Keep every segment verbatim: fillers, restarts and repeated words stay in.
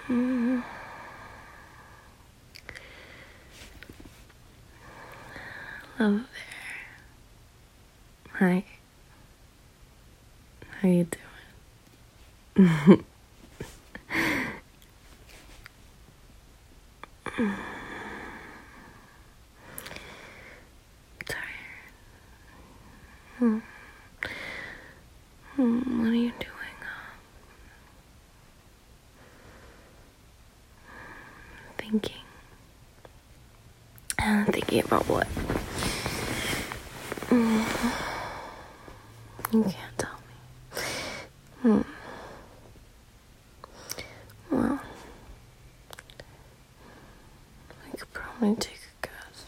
Mm. Hello there. Hi. How you doing? Tired. Hmm. Hmm. What are you doing? Thinking. Uh, thinking about what? Mm. You can't tell me. Hmm. Well, I could probably take a guess.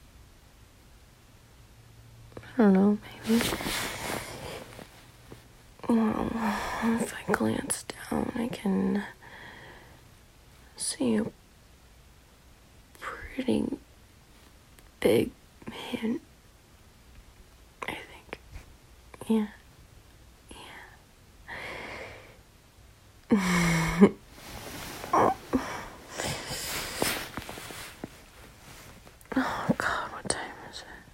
I don't know, maybe. Well, if I glance down, I can see a pretty big hint, I think. Yeah. Yeah. Oh. Oh, God, what time is it?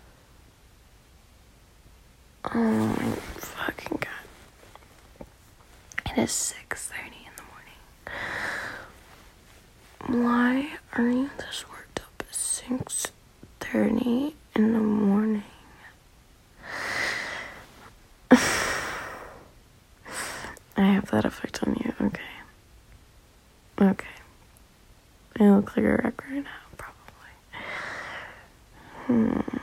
Oh, my fucking God. It is six thirty in the morning. Why are you this worked up at six thirty in the morning? I have that effect on you, okay. Okay. I look like a wreck right now, probably. Hmm.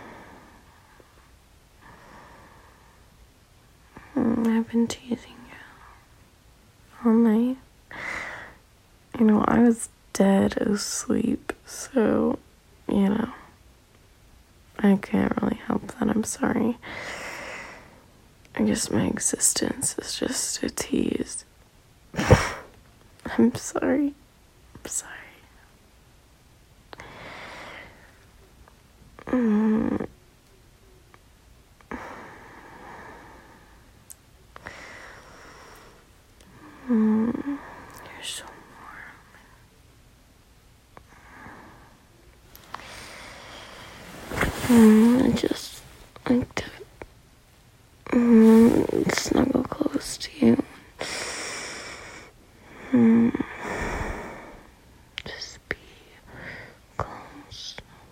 hmm. I've been teasing you all night. You know, I was dead asleep, so, you know, I can't really help that. I'm sorry. I guess my existence is just a tease. I'm sorry. I'm sorry. Mm. Mm. You're so warm. Mm. I just like to mm, snuggle close to you. Mm. Just be close.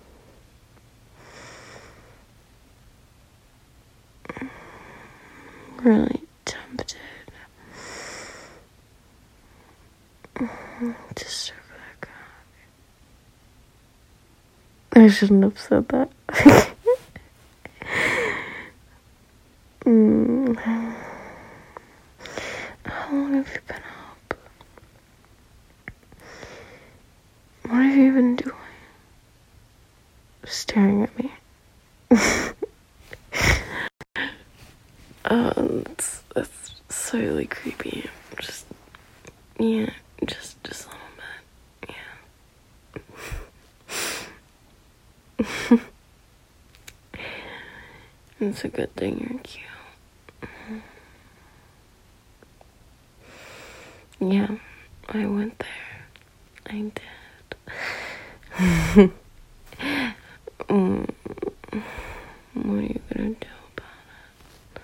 Really tempted to circle that cock. I shouldn't have said that. mm. How long have you been up? What have you been doing? Staring at me. uh, that's, that's slightly creepy. Just, yeah, just, just a little bit. Yeah. It's a good thing you're cute. Yeah, I went there. I did. mm, what are you gonna do about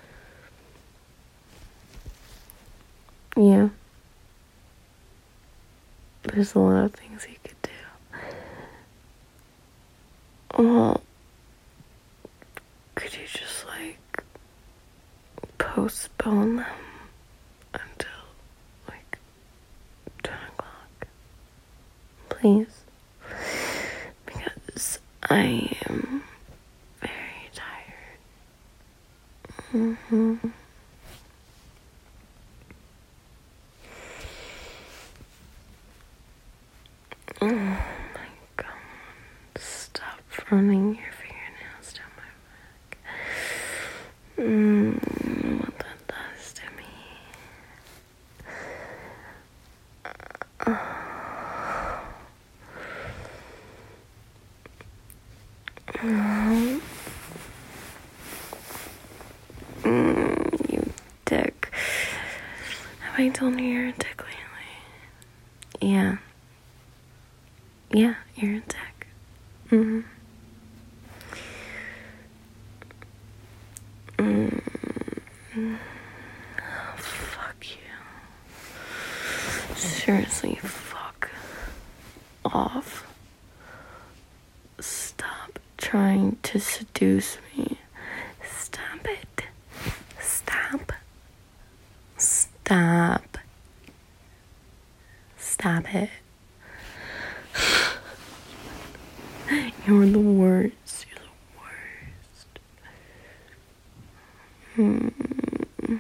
it? Yeah. There's a lot of things you could do. Well, could you just, like, postpone them until, like, ten o'clock? Please. Because I am very tired. Mm-hmm. Oh my God. Stop running your fingernails down my back. Mm, what that does to me. Um, mm, you dick. Have I told you you're a dick lately? Yeah. Yeah, you're in tech. Mm-hmm. Mm. Oh, fuck you. Seriously, fuck off. Stop trying to seduce me. Stop it. Stop. Stop. Stop it. You're the worst. You're the worst. Hmm.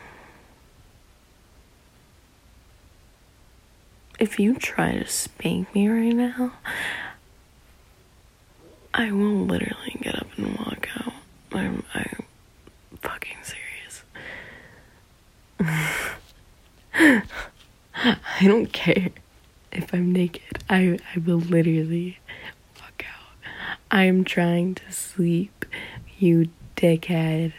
If you try to spank me right now, I will literally get up and walk out. I'm, I'm fucking serious. I don't care if I'm naked. I, I will literally walk out. I am trying to sleep, you dickhead.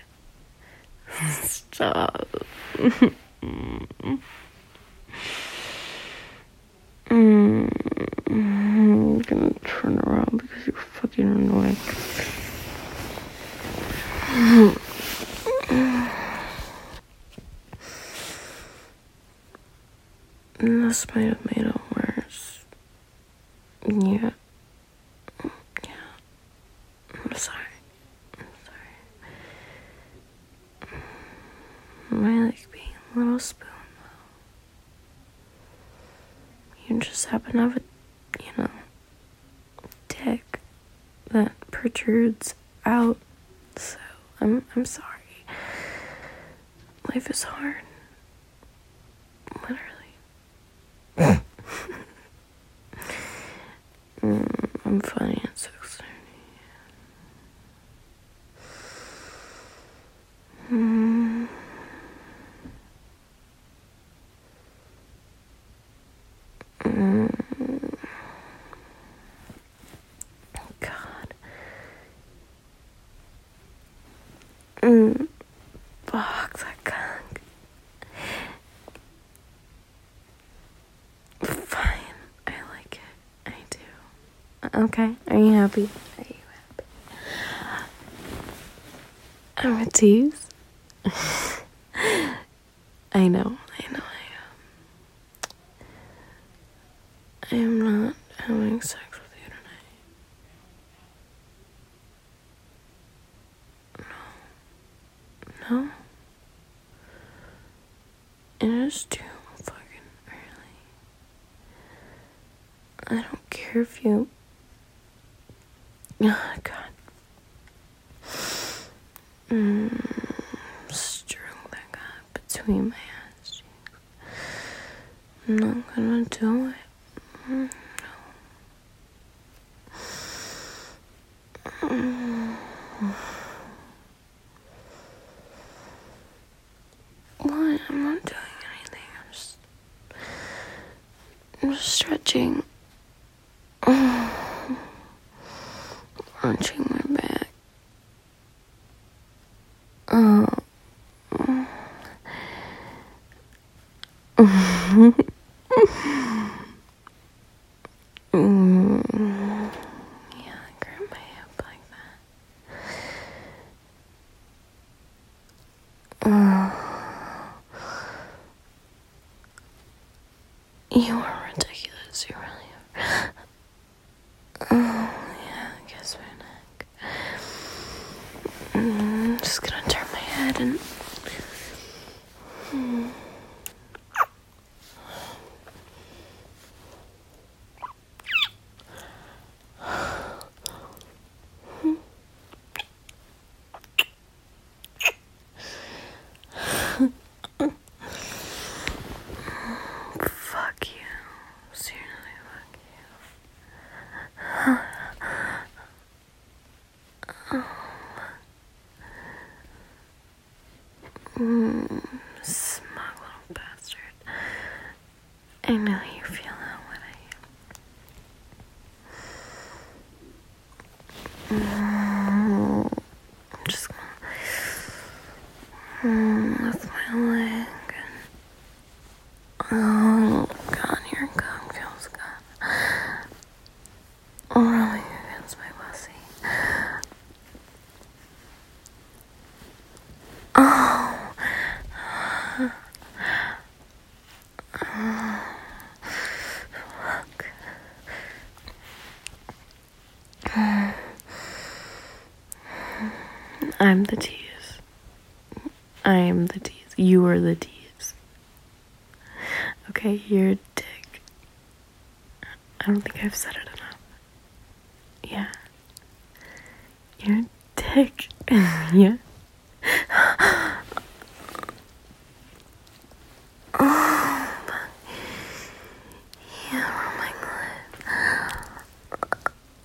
Stop. mm, I'm gonna turn around because you're fucking annoying. This might have made it worse. Yeah. Yeah. I'm sorry. I'm sorry. I like being a little spoon, though. You just happen to have a, you know, dick that protrudes out. So, I'm, I'm sorry. Life is hard. Literally. mm, I'm funny at six thirty. Mm. Mm. God. Mm. Fuck that cock. Fine. I like it. I do. Okay. Are you happy? Are you happy? I'm a tease. I know. I know I am. I am not having sex with you tonight. No. No? It is too fucking early. I don't care if you... Oh, God. Mm, stroke that guy between my ass cheeks. I'm not gonna do it. Mm, no. Mm. What? I'm not doing anything. I'm just... I'm just stretching. Arching my back. Oh. mm. Yeah, I grab my hip like that. Oh. You are ridiculous. You really are. Oh, yeah, I guess my neck. Mm, I'm just gonna turn my head and... Mm. Fuck you. Seriously, fuck you. Mm, smug little bastard. I know how you feel that way. Mm, I'm just gonna mm, lift my leg and oh God, your cum feels I'm the tease. I am the tease. You are the tease. Okay, you're a dick. I don't think I've said it enough. Yeah. You're a dick. Yeah. Oh, yeah, oh my god.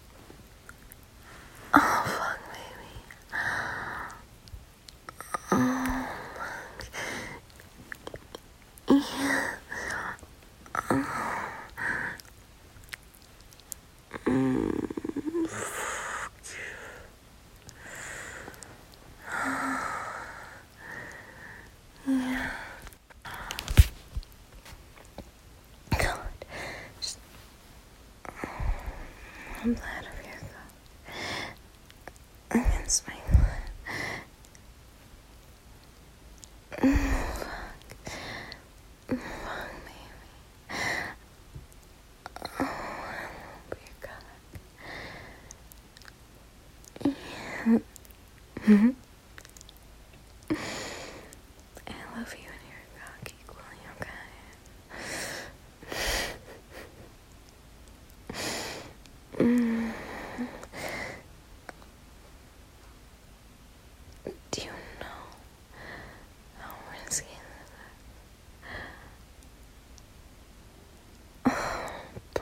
Oh, fuck, baby. Oh, yeah. Mm, fuck you. Yeah. God. Just, I'm glad of your God. Against my blood. Fuck. Fuck, baby. Oh, I love your God. Yeah. Mm-hmm. I love you and your cock equally, okay? Mm. Do you know how risky this is? Oh, but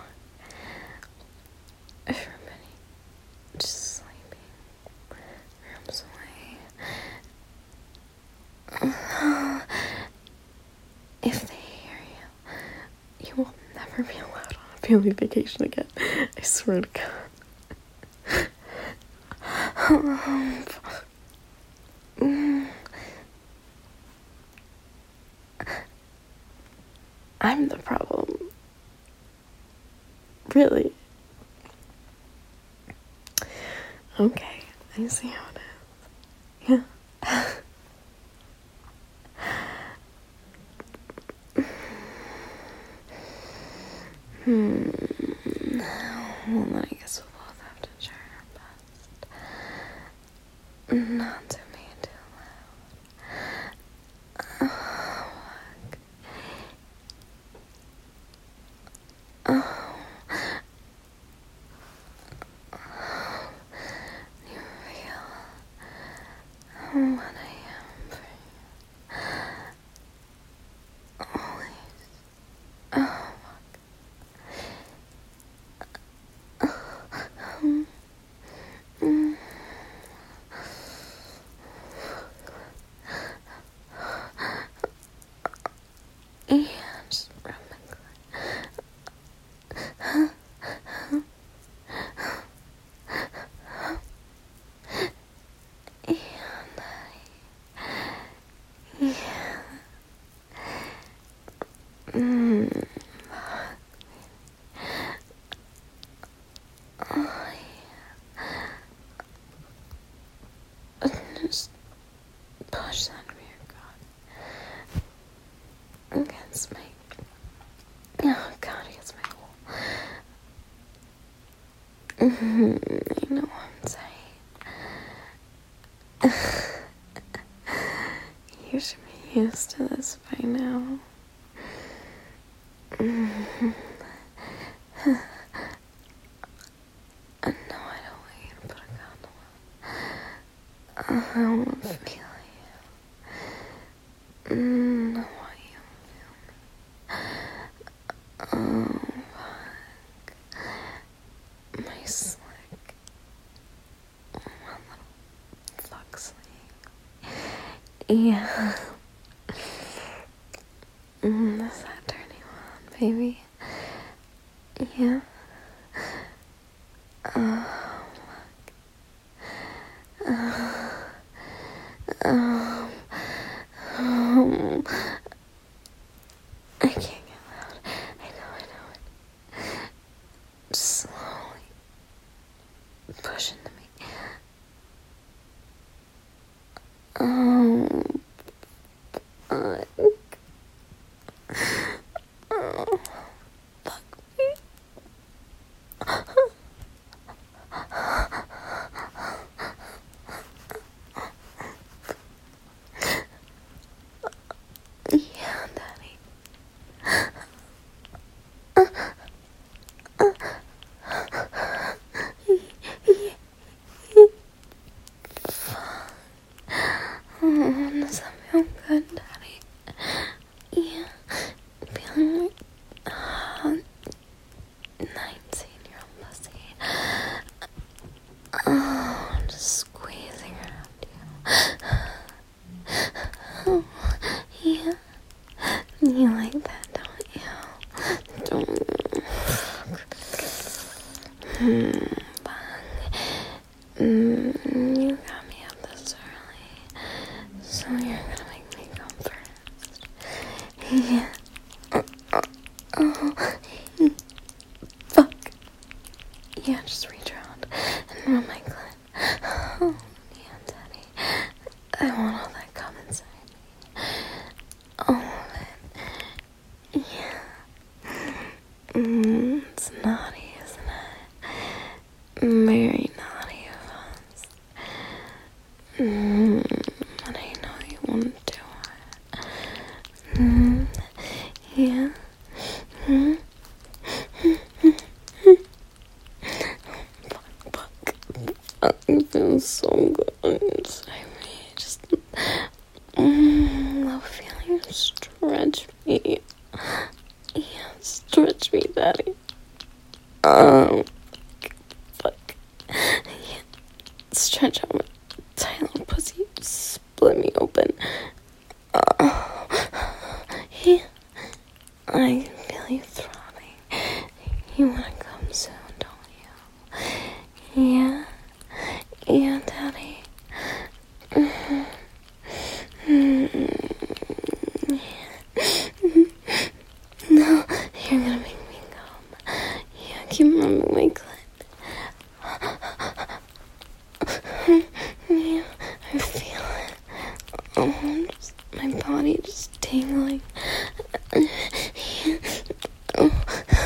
everybody just sleeping rooms away. If they hear you, you will never be allowed on a family vacation again. I swear to God. um, mm, I'm the problem. Really? Okay, I see how it is. Yeah. Hmm. Well, then I guess we'll both have to try our best not to be too loud. Oh, fuck. Oh. Oh. You real. What I am for you. Always. Oh. Um, mm. Yeah, just rub my clit. Yeah, yeah. Mm. Oh, yeah. Just push that rear guard against my. Oh, God, against my wall. Mm-hmm. You know what I'm saying. You should be used to this by now. Mm-hmm. No, I don't want you to put a gun on. I want to feel you. Mm, I want you to feel me. Oh, fuck. My slick. My little fuck sleep. Yeah. Mm, does that turn you on, baby? Yeah. Oh, fuck. Oh. Um, um, I can't get loud. I know, I know it. Just slowly push into me. Oh, fuck. Oh, fuck me. Hmm. Mm, you got me up this early, so you're gonna make me come first. Yeah. Uh, uh, oh. Fuck. Yeah, just reach around and rub my clit. Oh, yeah, Daddy. I want all that cum inside me. All of it. Yeah. Mm, it's naughty, isn't it? Very naughty of us. Mm, but I know you want to do it. Mm, yeah. Mm. Fuck, fuck, fuck. It feels so good inside me. Just, mm, love feeling you stretch me. Yeah, stretch me, Daddy. Um, fuck. Yeah. Stretch out my tight little pussy. Split me open. Uh, yeah. I can feel you throbbing. You wanna come soon, don't you? Yeah. Yeah, Daddy. Mm-hmm. Mm-hmm. No, you're gonna make me come. Yeah, keep rubbing my clit. Yeah, I feel it. Oh, just, my body just tingling. Yeah. Oh.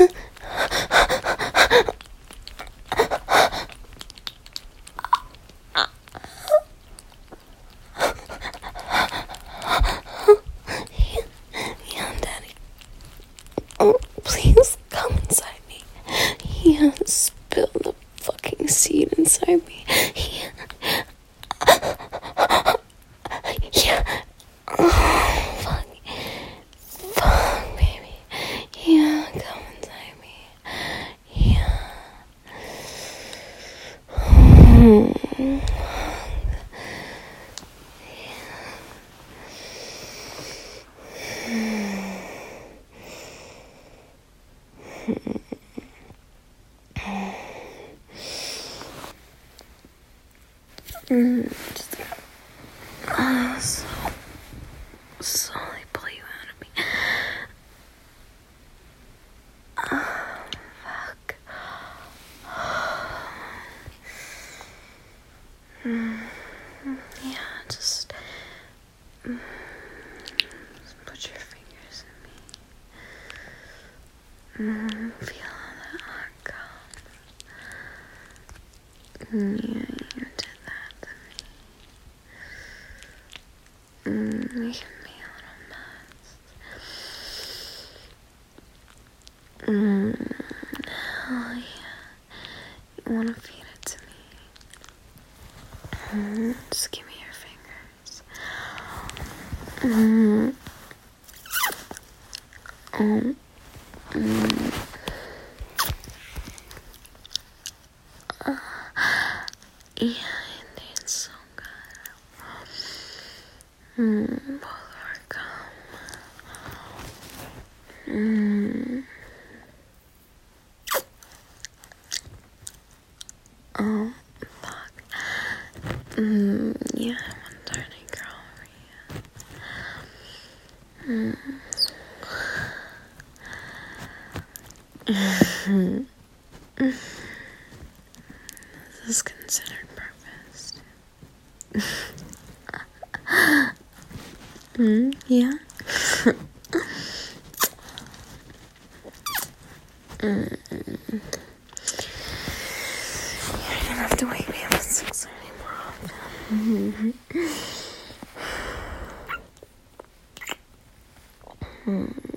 Yeah, Daddy. Oh, please come inside me. Yeah, spill the fucking seed inside me. Yeah. Yeah. Oh, fuck. Fuck, baby. Yeah, come inside me. Yeah. Mm. Mm, just uh, so slowly pull you out of me. Oh, fuck. Mm, yeah, just, mm, just put your fingers in me. Mm, feel all that hot cum. Mm, yeah, you did that to me. Mm, you can be a little mess. Mm, oh yeah. You wanna feed it to me? Mm, just give me your fingers. Mm. Um. Mm. Uh, yeah, indeed, so good. Mm, both of our cum. Mm. Oh, fuck. Mm, yeah, I'm a dirty girl over here. Mm. This is considered breakfast. mm, yeah. mm. You're gonna have to wake me up at six thirty more often. Mm-hmm. mm.